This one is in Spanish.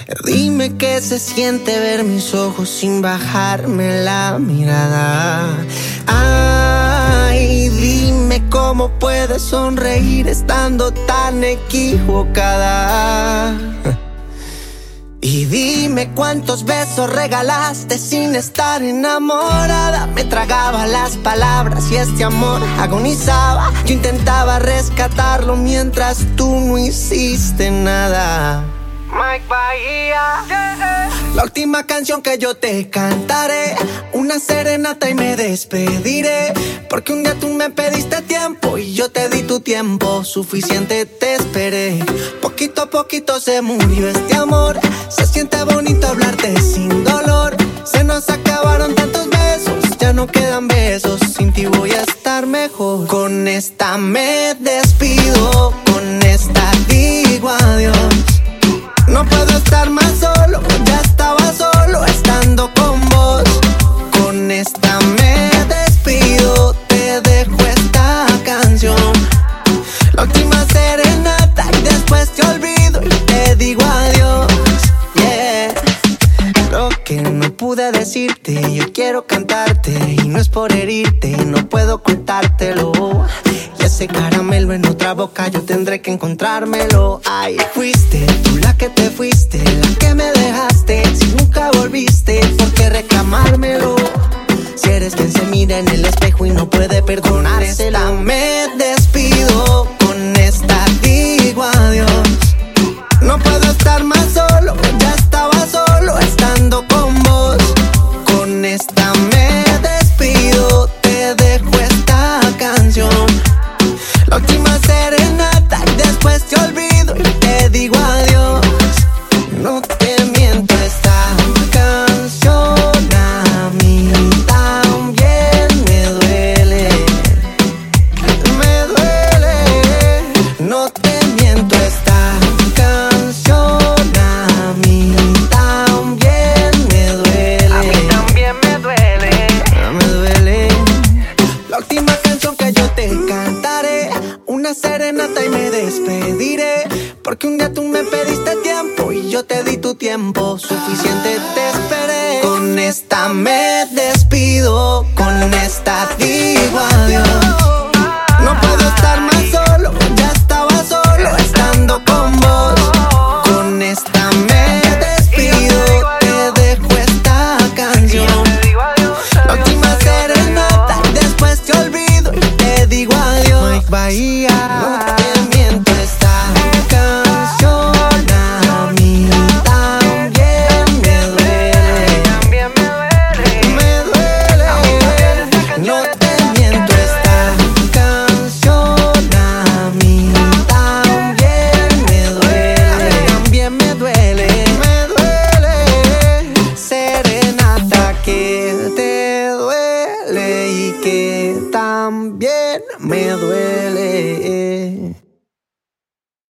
Dime qué se siente ver mis ojos sin bajarme la mirada. Ay, dime cómo puedes sonreír estando tan equivocada. Y dime cuántos besos regalaste sin estar enamorada. Me tragaba las palabras y este amor agonizaba. Yo intentaba rescatarlo mientras tú no hiciste nada. Mike Bahía, yeah. La última canción que yo te cantaré, una serenata y me despediré. Porque un día tú me pediste tiempo y yo te di tu tiempo, suficiente te esperé. Poquito a poquito se murió este amor. Se siente bonito hablarte sin dolor. Se nos acabaron tantos besos, ya no quedan besos. Sin ti voy a estar mejor. Con esta me despido, con esta digo adiós. No puedo estar más solo, ya estaba solo estando con vos. Con esta me despido, te dejo esta canción. La última serenata y después te olvido y te digo adiós. Yeah. Lo que no pude decirte, yo quiero cantarte. Y no es por herirte, no puedo contártelo. Y ese caramelo en otra boca yo tendré que encontrármelo. Ay, fuiste tú la que te fuiste, la que me dejaste. Si nunca volviste, ¿por qué reclamármelo? Si eres quien se mira en el espejo y no puede perdonárselo. Con esta me despido, con esta digo adiós. No puedo estar más solo, ya estaba solo estando con vos. Con esta me despido, te dejo esta canción. La última serenata y después te olvido y te digo adiós. No te miento, esta canción a mí también me duele. Me duele. No te miento, esta canción a mí también me duele. A mí también me duele. Me duele. La última canción que yo te cantaré, una serenata y me despediré. Porque un día tú me pediste tiempo y yo te di tu tiempo, suficiente te esperé. Con esta me despido, con esta digo adiós. No puedo estar más solo, ya estaba solo estando con vos. Con esta me despido, te dejo esta canción. La última serenata y después te olvido y te digo adiós. Mike Bahía. No te miento, esta canción a mí también me duele. Me duele. No te miento, esta canción a mí también me duele. También me duele. Me duele. Serenata que te duele y que también me duele.